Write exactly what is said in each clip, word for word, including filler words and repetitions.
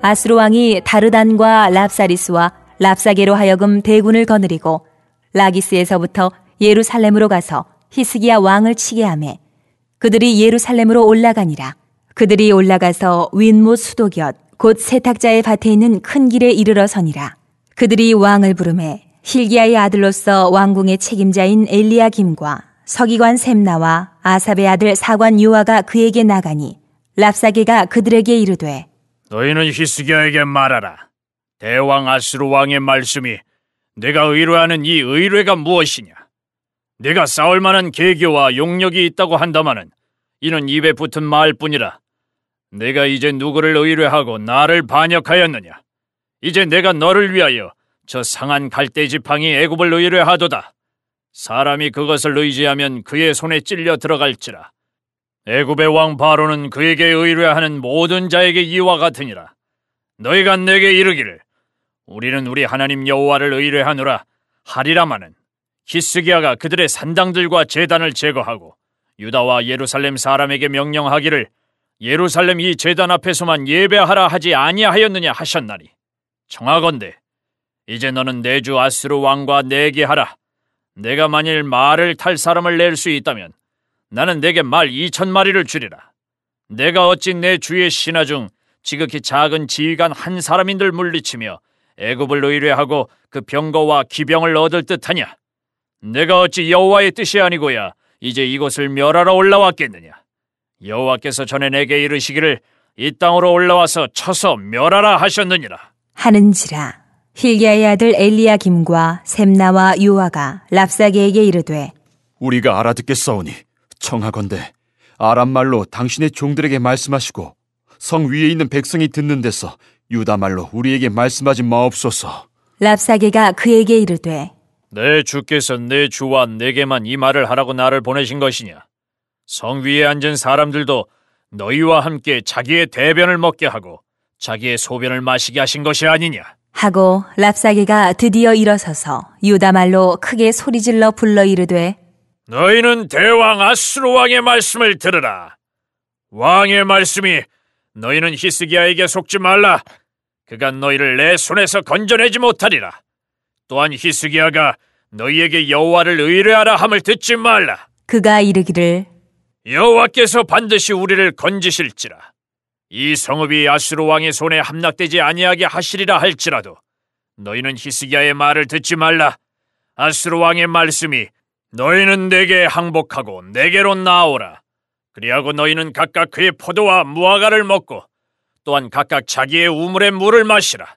아수르 왕이 다르단과 랍사리스와 랍사게로 하여금 대군을 거느리고 라기스에서부터 예루살렘으로 가서 히스기야 왕을 치게 하매 그들이 예루살렘으로 올라가니라. 그들이 올라가서 윈못 수도곁 곧 세탁자의 밭에 있는 큰 길에 이르러 서니라. 그들이 왕을 부르매 힐기야의 아들로서 왕궁의 책임자인 엘리야김과 서기관 셈나와 아삽의 아들 사관 요아가 그에게 나가니 랍사게가 그들에게 이르되 너희는 히스기야에게 말하라. 대왕 아수르 왕의 말씀이 내가 의뢰하는 이 의뢰가 무엇이냐? 내가 싸울 만한 계교와 용력이 있다고 한다마는 이는 입에 붙은 말뿐이라. 내가 이제 누구를 의뢰하고 나를 반역하였느냐? 이제 내가 너를 위하여 저 상한 갈대 지팡이 애굽을 의뢰하도다. 사람이 그것을 의지하면 그의 손에 찔려 들어갈지라. 애굽의 왕 바로는 그에게 의뢰하는 모든 자에게 이와 같으니라. 너희가 내게 이르기를 우리는 우리 하나님 여호와를 의뢰하노라 하리라마는 히스기야가 그들의 산당들과 제단을 제거하고 유다와 예루살렘 사람에게 명령하기를 예루살렘 이 제단 앞에서만 예배하라 하지 아니하였느냐 하셨나니 청하건대 이제 너는 내 주 아수르 왕과 내게 하라. 내가 만일 말을 탈 사람을 낼 수 있다면 나는 내게 말 이천 마리를 주리라. 내가 어찌 내 주의 신하 중 지극히 작은 지휘관 한 사람인들 물리치며 애굽을 의뢰하고 그 병거와 기병을 얻을 듯하냐? 내가 어찌 여호와의 뜻이 아니고야 이제 이곳을 멸하러 올라왔겠느냐? 여호와께서 전에 내게 이르시기를 이 땅으로 올라와서 쳐서 멸하라 하셨느니라 하는지라. 힐기야의 아들 엘리야김과 셈나와 요아가 랍사게에게 이르되 우리가 알아듣겠사오니 청하건대 아람 말로 당신의 종들에게 말씀하시고 성 위에 있는 백성이 듣는 데서 유다 말로 우리에게 말씀하지 마옵소서. 랍사게가 그에게 이르되 내 주께서 내 주와 내게만 이 말을 하라고 나를 보내신 것이냐? 성 위에 앉은 사람들도 너희와 함께 자기의 대변을 먹게 하고 자기의 소변을 마시게 하신 것이 아니냐? 하고 랍사게가 드디어 일어서서 유다 말로 크게 소리질러 불러 이르되 너희는 대왕 아수르 왕의 말씀을 들으라. 왕의 말씀이 너희는 히스기야에게 속지 말라. 그가 너희를 내 손에서 건져내지 못하리라. 또한 히스기야가 너희에게 여호와를 의뢰하라 함을 듣지 말라. 그가 이르기를 여호와께서 반드시 우리를 건지실지라. 이 성읍이 아수르 왕의 손에 함락되지 아니하게 하시리라 할지라도 너희는 히스기야의 말을 듣지 말라. 아수르 왕의 말씀이 너희는 내게 항복하고 내게로 나아오라. 그리하고 너희는 각각 그의 포도와 무화과를 먹고 또한 각각 자기의 우물의 물을 마시라.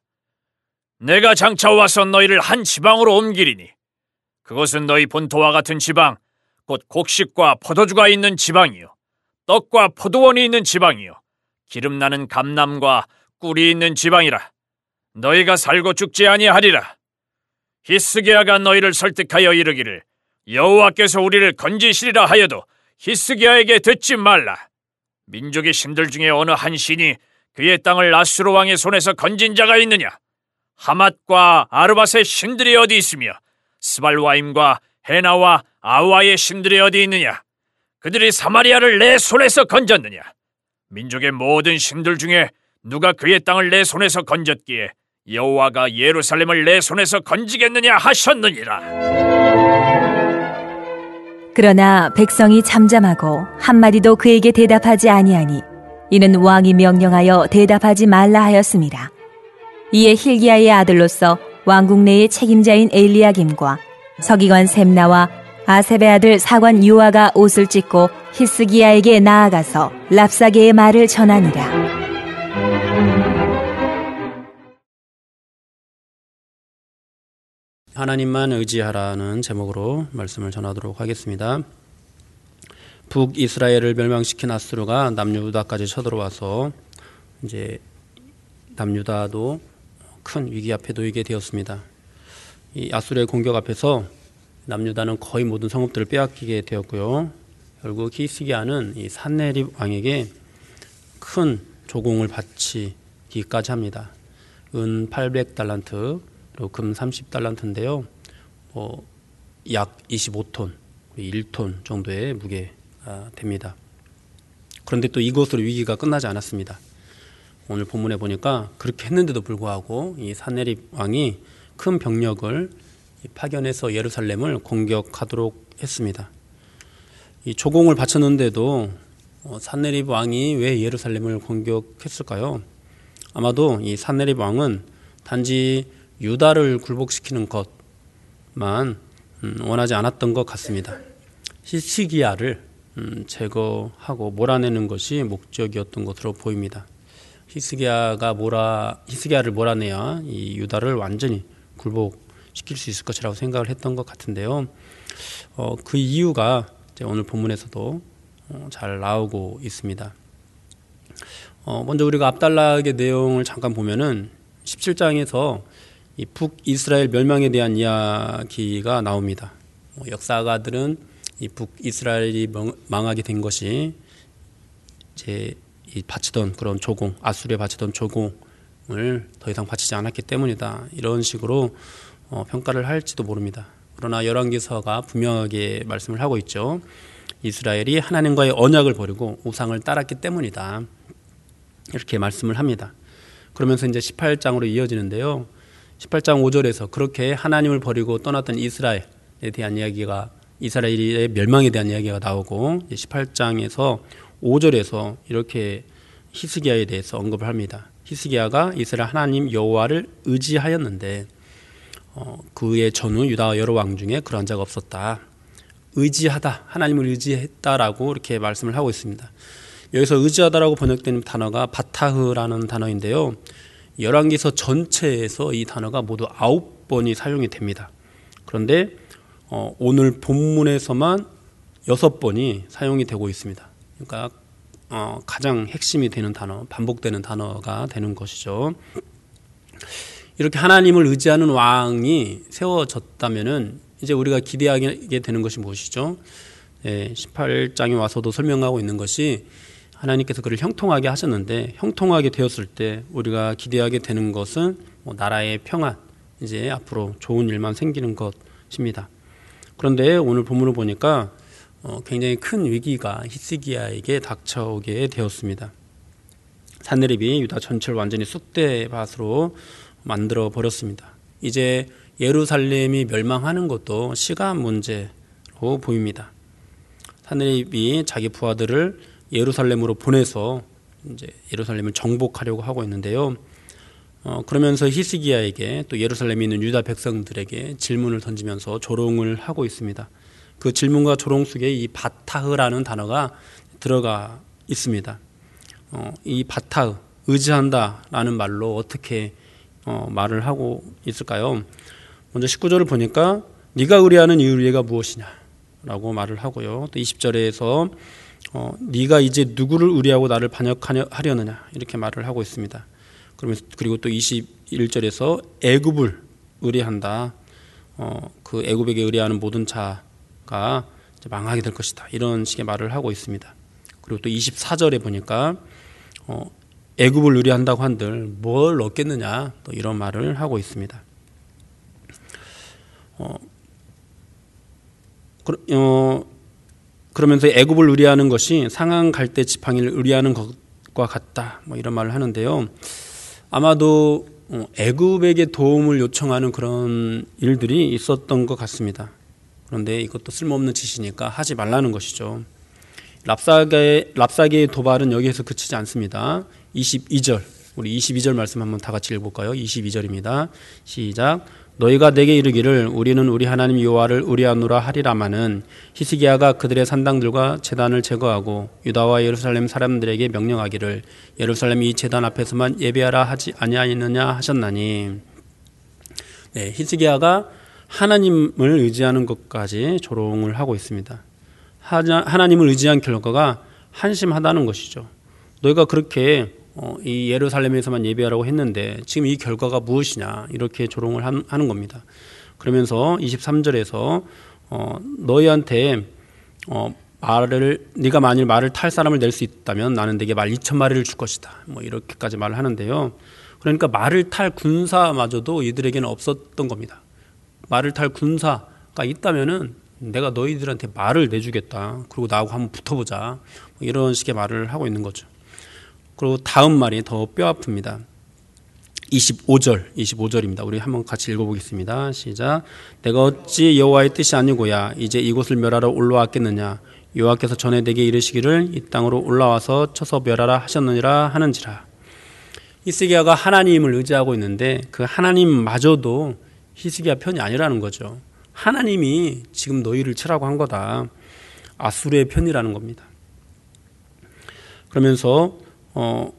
내가 장차 와서 너희를 한 지방으로 옮기리니 그것은 너희 본토와 같은 지방 곧 곡식과 포도주가 있는 지방이요 떡과 포도원이 있는 지방이요 기름나는 감람과 꿀이 있는 지방이라. 너희가 살고 죽지 아니하리라. 히스기야가 너희를 설득하여 이르기를 여호와께서 우리를 건지시리라 하여도 히스기야에게 듣지 말라. 민족의 신들 중에 어느 한 신이 그의 땅을 아수르 왕의 손에서 건진 자가 있느냐? 하맛과 아르밧의 신들이 어디 있으며 스발와임과 헤나와 아와의 신들이 어디 있느냐? 그들이 사마리아를 내 손에서 건졌느냐? 민족의 모든 신들 중에 누가 그의 땅을 내 손에서 건졌기에 여호와가 예루살렘을 내 손에서 건지겠느냐 하셨느니라. 그러나 백성이 잠잠하고 한마디도 그에게 대답하지 아니하니 이는 왕이 명령하여 대답하지 말라 하였습니다. 이에 힐기야의 아들로서 왕궁 내의 책임자인 엘리야김과 서기관 셈나와 아삽의 아들 사관 요아가 옷을 찢고 히스기야에게 나아가서 랍사게의 말을 전하니라. 하나님만 의지하라는 제목으로 말씀을 전하도록 하겠습니다. 북이스라엘을 멸망시킨 아수르가 남유다까지 쳐들어와서 이제 남유다도 큰 위기 앞에 놓이게 되었습니다. 이 아수르의 공격 앞에서 남유다는 거의 모든 성읍들을 빼앗기게 되었고요. 결국 히스기야는 이 산헤립 왕에게 큰 조공을 바치기까지 합니다. 은 팔백 달란트, 그리고 금 삼십 달란트인데요. 뭐 약 이십오 톤, 일 톤 정도의 무게가 됩니다. 그런데 또 이것으로 위기가 끝나지 않았습니다. 오늘 본문에 보니까 그렇게 했는데도 불구하고 이 산헤립 왕이 큰 병력을 파견해서 예루살렘을 공격하도록 했습니다. 이 조공을 바쳤는데도 산헤립 왕이 왜 예루살렘을 공격했을까요? 아마도 이 산헤립 왕은 단지 유다를 굴복시키는 것만 원하지 않았던 것 같습니다. 히스기야를 제거하고 몰아내는 것이 목적이었던 것으로 보입니다. 히스기야가 몰아 히스기야를 몰아내야 이 유다를 완전히 굴복시킬 수 있을 것이라고 생각을 했던 것 같은데요. 어, 그 이유가 이제 오늘 본문에서도 어, 잘 나오고 있습니다. 어, 먼저 우리가 압달락의 내용을 잠깐 보면은 십칠 장에서 이 북이스라엘 멸망에 대한 이야기가 나옵니다. 어, 역사가들은 이 북이스라엘이 망하게 된 것이 이제 이 바치던 그런 조공, 아수르에 바치던 조공을 더 이상 바치지 않았기 때문이다. 이런 식으로 어, 평가를 할지도 모릅니다. 그러나 열왕기서가 분명하게 말씀을 하고 있죠. 이스라엘이 하나님과의 언약을 버리고 우상을 따랐기 때문이다. 이렇게 말씀을 합니다. 그러면서 이제 십팔 장으로 이어지는데요. 십팔 장 오 절에서 그렇게 하나님을 버리고 떠났던 이스라엘에 대한 이야기가 이스라엘의 멸망에 대한 이야기가 나오고 십팔 장에서 오 절에서 이렇게 히스기야에 대해서 언급을 합니다. 히스기야가 이스라엘 하나님 여호와를 의지하였는데 어, 그의 전후 유다 여러 왕 중에 그런 자가 없었다. 의지하다, 하나님을 의지했다라고 이렇게 말씀을 하고 있습니다. 여기서 의지하다라고 번역된 단어가 바타흐라는 단어인데요. 열왕기서 전체에서 이 단어가 모두 아홉 번이 사용이 됩니다. 그런데 어, 오늘 본문에서만 여섯 번이 사용이 되고 있습니다. 그러니까 어, 가장 핵심이 되는 단어, 반복되는 단어가 되는 것이죠. 이렇게 하나님을 의지하는 왕이 세워졌다면은 이제 우리가 기대하게 되는 것이 무엇이죠? 네, 십팔 장에 와서도 설명하고 있는 것이 하나님께서 그를 형통하게 하셨는데 형통하게 되었을 때 우리가 기대하게 되는 것은 뭐 나라의 평안, 이제 앞으로 좋은 일만 생기는 것입니다. 그런데 오늘 본문을 보니까 어, 굉장히 큰 위기가 히스기야에게 닥쳐오게 되었습니다. 산헤립이 유다 전체를 완전히 쑥대밭으로 만들어 버렸습니다. 이제 예루살렘이 멸망하는 것도 시간 문제로 보입니다. 산헤립이 자기 부하들을 예루살렘으로 보내서 이제 예루살렘을 정복하려고 하고 있는데요. 어, 그러면서 히스기야에게 또 예루살렘에 있는 유다 백성들에게 질문을 던지면서 조롱을 하고 있습니다. 그 질문과 조롱 속에 이 바타흐라는 단어가 들어가 있습니다. 어, 이 바타흐, 의지한다라는 말로 어떻게 어, 말을 하고 있을까요? 먼저 십구 절을 보니까 네가 의뢰하는 이 의뢰가 무엇이냐 라고 말을 하고요. 또 이십 절에서 어, 네가 이제 누구를 의뢰하고 나를 반역하려느냐 이렇게 말을 하고 있습니다. 그러면서 그리고 또 이십일 절에서 애굽을 의뢰한다. 어, 그 애굽에게 의뢰하는 모든 자가 이제 망하게 될 것이다. 이런 식의 말을 하고 있습니다. 그리고 또 이십사 절에 보니까 어, 애굽을 의뢰한다고 한들 뭘 얻겠느냐 또 이런 말을 하고 있습니다. 어, 그, 어, 그러면서 애굽을 의뢰하는 것이 상한 갈대 지팡이를 의뢰하는 것과 같다. 뭐 이런 말을 하는데요. 아마도 애굽에게 도움을 요청하는 그런 일들이 있었던 것 같습니다. 그런데 이것도 쓸모없는 짓이니까 하지 말라는 것이죠. 랍사게의, 랍사게의 도발은 여기에서 그치지 않습니다. 이십이 절, 우리 이십이 절 말씀 한번 다 같이 읽어볼까요? 이십이 절입니다. 시작. 너희가 내게 이르기를 우리는 우리 하나님 여호와를 의뢰하노라 하리라마는 히스기야가 그들의 산당들과 제단을 제거하고 유다와 예루살렘 사람들에게 명령하기를 예루살렘이 이 제단 앞에서만 예배하라 하지 아니하였느냐 하셨나니. 네, 히스기야가 하나님을 의지하는 것까지 조롱을 하고 있습니다. 하나, 하나님을 의지한 결과가 한심하다는 것이죠. 너희가 그렇게 어, 이 예루살렘에서만 예배하라고 했는데 지금 이 결과가 무엇이냐 이렇게 조롱을 하는 겁니다. 그러면서 이십삼 절에서 어, 너희한테 어, 말을 네가 만일 말을 탈 사람을 낼 수 있다면 나는 네게 말 이천 마리를 줄 것이다. 뭐 이렇게까지 말을 하는데요. 그러니까 말을 탈 군사마저도 이들에게는 없었던 겁니다. 말을 탈 군사가 있다면은 내가 너희들한테 말을 내주겠다. 그리고 나하고 한번 붙어보자. 뭐 이런 식의 말을 하고 있는 거죠. 그리고 다음 말이 더 뼈 아픕니다. 이십오 절, 이십오 절입니다. 우리 한번 같이 읽어보겠습니다. 시작. 내가 어찌 여호와의 뜻이 아니고야 이제 이곳을 멸하러 올라왔겠느냐. 여호와께서 전에 내게 이르시기를 이 땅으로 올라와서 쳐서 멸하라 하셨느니라 하는지라. 히스기야가 하나님을 의지하고 있는데 그 하나님마저도 히스기야 편이 아니라는 거죠. 하나님이 지금 너희를 치라고 한 거다. 아수르의 편이라는 겁니다. 그러면서 어,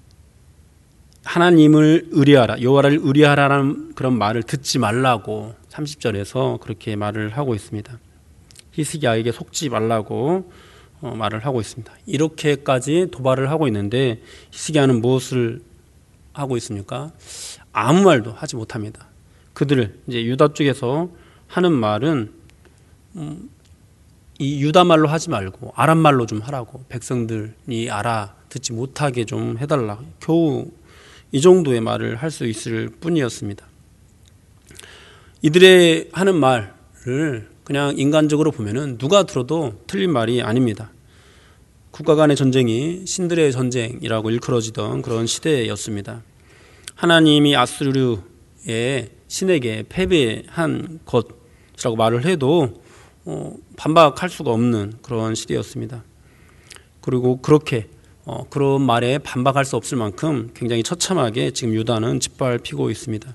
하나님을 의뢰하라, 여호와를 의뢰하라는 그런 말을 듣지 말라고 삼십 절에서 그렇게 말을 하고 있습니다. 히스기야에게 속지 말라고 어, 말을 하고 있습니다. 이렇게까지 도발을 하고 있는데 히스기야는 무엇을 하고 있습니까? 아무 말도 하지 못합니다. 그들 이제 유다 쪽에서 하는 말은 음, 이 유다 말로 하지 말고 아람 말로 좀 하라고, 백성들이 알아 듣지 못하게 좀 해달라, 겨우 이 정도의 말을 할 수 있을 뿐이었습니다. 이들의 하는 말을 그냥 인간적으로 보면은 누가 들어도 틀린 말이 아닙니다. 국가 간의 전쟁이 신들의 전쟁이라고 일컬어지던 그런 시대였습니다. 하나님이 아수르의 신에게 패배한 것이라고 말을 해도 어, 반박할 수가 없는 그런 시대였습니다. 그리고 그렇게 어, 그런 말에 반박할 수 없을 만큼 굉장히 처참하게 지금 유다는 짓밟히고 있습니다.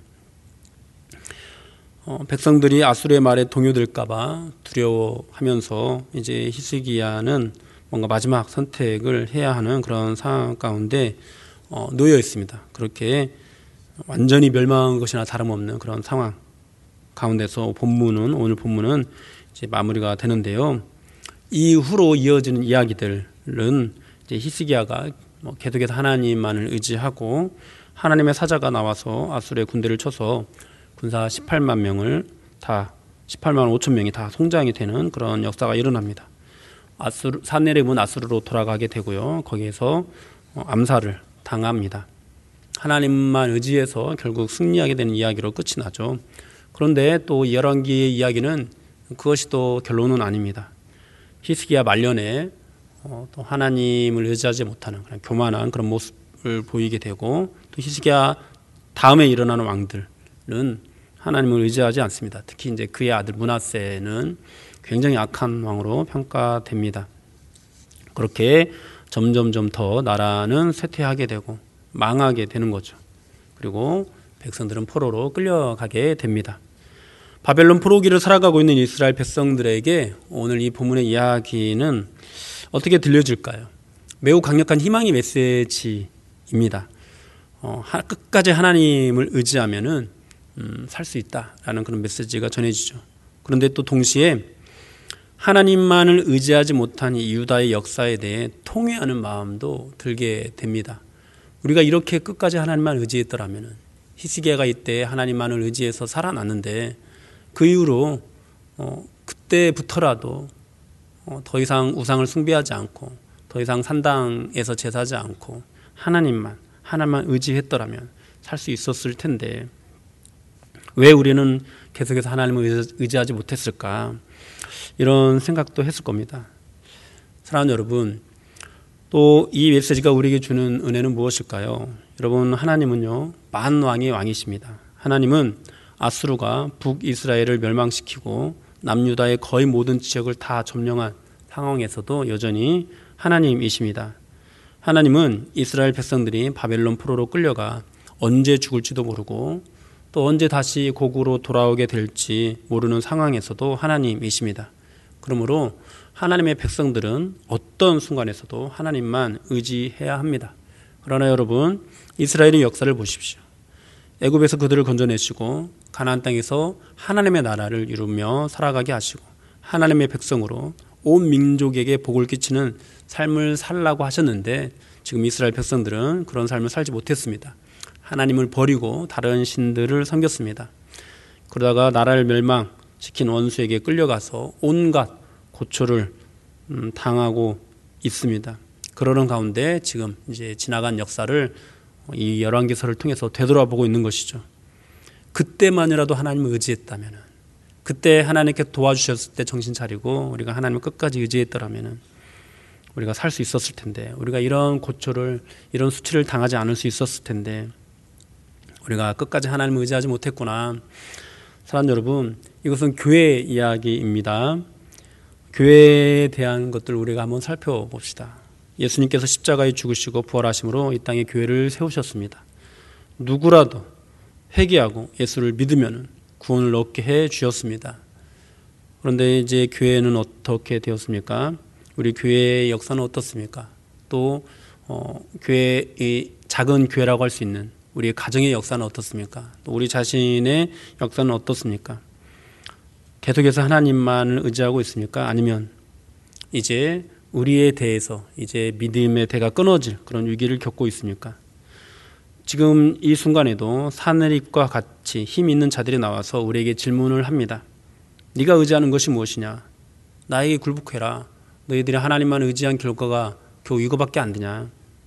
어, 백성들이 아수르의 말에 동요될까봐 두려워하면서 이제 히스기야는 뭔가 마지막 선택을 해야 하는 그런 상황 가운데 어, 놓여 있습니다. 그렇게 완전히 멸망한 것이나 다름없는 그런 상황 가운데서 본문은 오늘 본문은 이제 마무리가 되는데요. 이후로 이어지는 이야기들은 이제 히스기야가 뭐 계속해서 하나님만을 의지하고 하나님의 사자가 나와서 아수르의 군대를 쳐서 군사 십팔만 명을 다 십팔만 오천 명이 다 송장이 되는 그런 역사가 일어납니다. 아수르 산헤립은 아수르로 돌아가게 되고요. 거기에서 암살을 당합니다. 하나님만 의지해서 결국 승리하게 되는 이야기로 끝이 나죠. 그런데 또 열왕기의 이야기는 그것이 또 결론은 아닙니다. 히스기야 말년에 어, 또 하나님을 의지하지 못하는 그런 교만한 그런 모습을 보이게 되고, 또 히스기야 다음에 일어나는 왕들은 하나님을 의지하지 않습니다. 특히 이제 그의 아들 므낫세는 굉장히 악한 왕으로 평가됩니다. 그렇게 점점점 더 나라는 쇠퇴하게 되고 망하게 되는 거죠. 그리고 백성들은 포로로 끌려가게 됩니다. 바벨론 포로기를 살아가고 있는 이스라엘 백성들에게 오늘 이 본문의 이야기는 어떻게 들려질까요? 매우 강력한 희망의 메시지입니다. 어, 하, 끝까지 하나님을 의지하면은 음, 살 수 있다라는 그런 메시지가 전해지죠. 그런데 또 동시에 하나님만을 의지하지 못한 이 유다의 역사에 대해 통회하는 마음도 들게 됩니다. 우리가 이렇게 끝까지 하나님만 의지했더라면, 히스기야가 이때 하나님만을 의지해서 살아났는데 그 이후로 어, 그때부터라도 어, 더 이상 우상을 숭배하지 않고 더 이상 산당에서 제사하지 않고 하나님만 하나님만 의지했더라면 살 수 있었을 텐데 왜 우리는 계속해서 하나님을 의지하지 못했을까, 이런 생각도 했을 겁니다. 사랑하는 여러분, 또 이 메시지가 우리에게 주는 은혜는 무엇일까요? 여러분, 하나님은요 만왕의 왕이십니다. 하나님은 아수르가 북이스라엘을 멸망시키고 남유다의 거의 모든 지역을 다 점령한 상황에서도 여전히 하나님이십니다. 하나님은 이스라엘 백성들이 바벨론 포로로 끌려가 언제 죽을지도 모르고 또 언제 다시 고국으로 돌아오게 될지 모르는 상황에서도 하나님이십니다. 그러므로 하나님의 백성들은 어떤 순간에서도 하나님만 의지해야 합니다. 그러나 여러분, 이스라엘의 역사를 보십시오. 애굽에서 그들을 건져내시고 가나안 땅에서 하나님의 나라를 이루며 살아가게 하시고 하나님의 백성으로 온 민족에게 복을 끼치는 삶을 살라고 하셨는데 지금 이스라엘 백성들은 그런 삶을 살지 못했습니다. 하나님을 버리고 다른 신들을 섬겼습니다. 그러다가 나라를 멸망시킨 원수에게 끌려가서 온갖 고초를 음, 당하고 있습니다. 그러는 가운데 지금 이제 지나간 역사를 이 열왕기서를 통해서 되돌아보고 있는 것이죠. 그때만이라도 하나님을 의지했다면, 그때 하나님께 도와주셨을 때 정신 차리고 우리가 하나님을 끝까지 의지했더라면 우리가 살 수 있었을 텐데, 우리가 이런 고초를, 이런 수치를 당하지 않을 수 있었을 텐데 우리가 끝까지 하나님을 의지하지 못했구나. 사랑하는 여러분, 이것은 교회 이야기입니다. 교회에 대한 것들을 우리가 한번 살펴봅시다. 예수님께서 십자가에 죽으시고 부활하심으로 이 땅에 교회를 세우셨습니다. 누구라도 회개하고 예수를 믿으면 구원을 얻게 해 주셨습니다. 그런데 이제 교회는 어떻게 되었습니까? 우리 교회의 역사는 어떻습니까? 또 어, 교회의 작은 교회라고 할 수 있는 우리의 가정의 역사는 어떻습니까? 또 우리 자신의 역사는 어떻습니까? 계속해서 하나님만을 의지하고 있습니까? 아니면 이제 우리에 대해서 이제 믿음의 대가 끊어질 그런 위기를 겪고 있습니까? 지금 이 순간에도 사내립과 같이 힘 있는 자들이 나와서 우리에게 질문을 합니다. 네가 의지하는 것이 무엇이냐? 나에게 굴복해라. 너희들이 하나님만 의지한 결과가 겨우 이거밖에 안 되냐?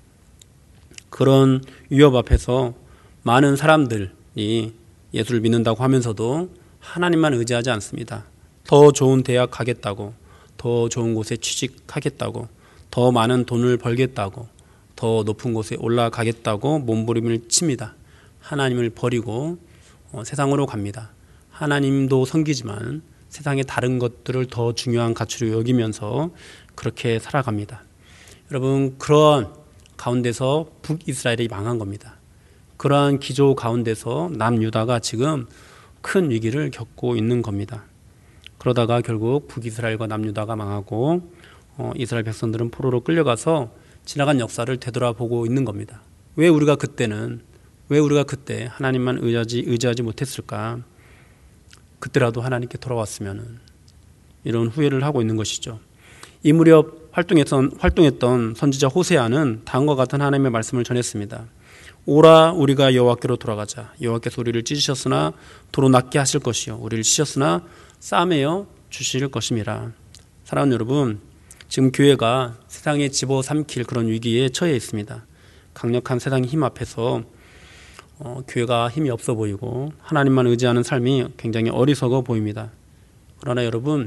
그런 위협 앞에서 많은 사람들이 예수를 믿는다고 하면서도 하나님만 의지하지 않습니다. 더 좋은 대학 가겠다고, 더 좋은 곳에 취직하겠다고, 더 많은 돈을 벌겠다고, 더 높은 곳에 올라가겠다고 몸부림을 칩니다. 하나님을 버리고 어, 세상으로 갑니다. 하나님도 섬기지만 세상의 다른 것들을 더 중요한 가치로 여기면서 그렇게 살아갑니다. 여러분, 그런 가운데서 북이스라엘이 망한 겁니다. 그러한 기조 가운데서 남유다가 지금 큰 위기를 겪고 있는 겁니다. 그러다가 결국 북이스라엘과 남유다가 망하고 어, 이스라엘 백성들은 포로로 끌려가서 지나간 역사를 되돌아보고 있는 겁니다. 왜 우리가 그때는 왜 우리가 그때 하나님만 의지하지, 의지하지 못했을까? 그때라도 하나님께 돌아왔으면, 이런 후회를 하고 있는 것이죠. 이 무렵 활동했던, 활동했던 선지자 호세아는 다음과 같은 하나님의 말씀을 전했습니다. 오라 우리가 여호와께로 돌아가자. 여호와께서 우리를 찢으셨으나 도로 낫게 하실 것이요 우리를 치셨으나 싸매어 주실 것임이라. 사랑하는 여러분, 지금 교회가 세상에 집어삼킬 그런 위기에 처해 있습니다. 강력한 세상의 힘 앞에서 어, 교회가 힘이 없어 보이고 하나님만 의지하는 삶이 굉장히 어리석어 보입니다. 그러나 여러분,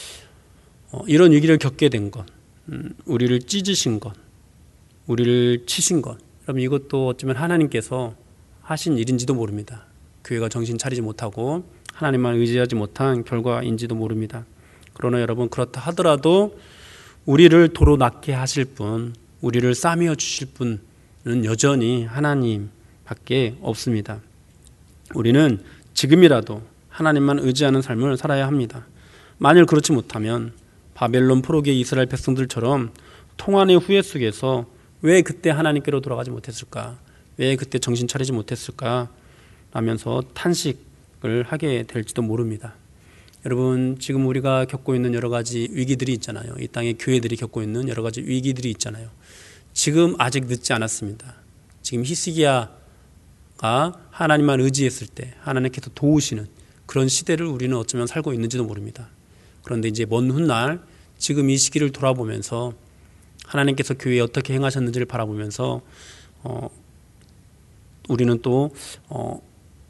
어, 이런 위기를 겪게 된 것, 음, 우리를 찢으신 것, 우리를 치신 것, 여러분 이것도 어쩌면 하나님께서 하신 일인지도 모릅니다. 교회가 정신 차리지 못하고 하나님만 의지하지 못한 결과인지도 모릅니다. 그러나 여러분, 그렇다 하더라도 우리를 도로 낫게 하실 분, 우리를 싸매어 주실 분은 여전히 하나님밖에 없습니다. 우리는 지금이라도 하나님만 의지하는 삶을 살아야 합니다. 만일 그렇지 못하면 바벨론 포로기의 이스라엘 백성들처럼 통한의 후회 속에서 왜 그때 하나님께로 돌아가지 못했을까? 왜 그때 정신 차리지 못했을까? 라면서 탄식을 하게 될지도 모릅니다. 여러분, 지금 우리가 겪고 있는 여러 가지 위기들이 있잖아요. 이 땅의 교회들이 겪고 있는 여러 가지 위기들이 있잖아요. 지금 아직 늦지 않았습니다. 지금 히스기야가 하나님만 의지했을 때 하나님께서 도우시는 그런 시대를 우리는 어쩌면 살고 있는지도 모릅니다. 그런데 이제 먼 훗날 지금 이 시기를 돌아보면서 하나님께서 교회에 어떻게 행하셨는지를 바라보면서 어, 우리는 또 어,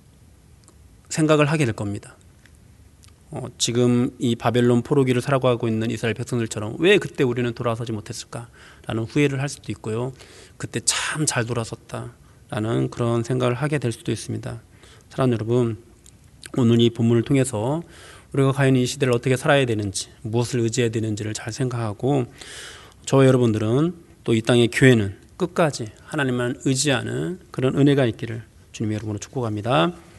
생각을 하게 될 겁니다. 어, 지금 이 바벨론 포로기를 살아가고 있는 이스라엘 백성들처럼 왜 그때 우리는 돌아서지 못했을까라는 후회를 할 수도 있고요. 그때 참 잘 돌아섰다라는 그런 생각을 하게 될 수도 있습니다. 사랑하는 여러분, 오늘 이 본문을 통해서 우리가 과연 이 시대를 어떻게 살아야 되는지, 무엇을 의지해야 되는지를 잘 생각하고, 저와 여러분들은 또 이 땅의 교회는 끝까지 하나님만 의지하는 그런 은혜가 있기를 주님의 이름으로 축복합니다.